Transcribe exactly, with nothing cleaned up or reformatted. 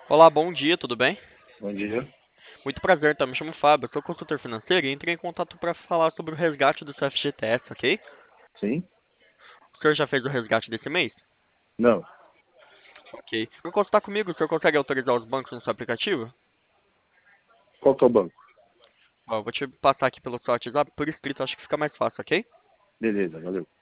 Olá, bom dia, tudo bem? Bom dia. Muito prazer, tá? Me chamo Fábio, sou consultor financeiro e entrei em contato para falar sobre o resgate do seu F G T S, ok? Sim? O senhor já fez o resgate desse mês? Não. Ok. Por consultar comigo, o senhor consegue autorizar os bancos no seu aplicativo? Qual que é o banco? Ó, eu vou te passar aqui pelo seu WhatsApp, por escrito, acho que fica mais fácil, ok? Beleza, valeu.